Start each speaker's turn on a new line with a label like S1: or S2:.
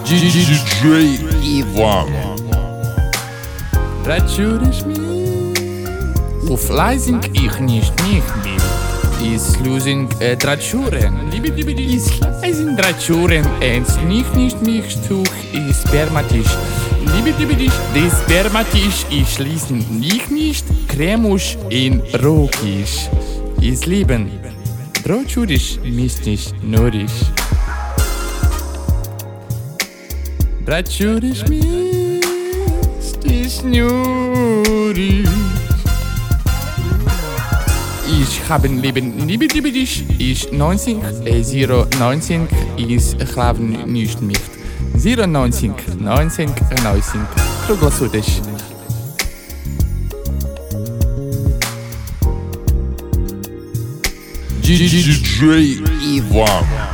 S1: DJ Ivan.
S2: Ratschurisch mich. Auf Leising ich nicht mehr. Is losing Dratschuren. Is leising Dratschuren. Eins nicht mich tuch is spermatisch. Die Spermatisch ist schließen nicht Kremusch in Rokisch. Is Leben. Dratschurisch mystisch norisch. Dratschurisch mystisch norisch. Ich habe Leben dich. Ich 90 019 ist Klaven nicht mich. 090 19 Kruglasudisch.
S1: DJ Ivan.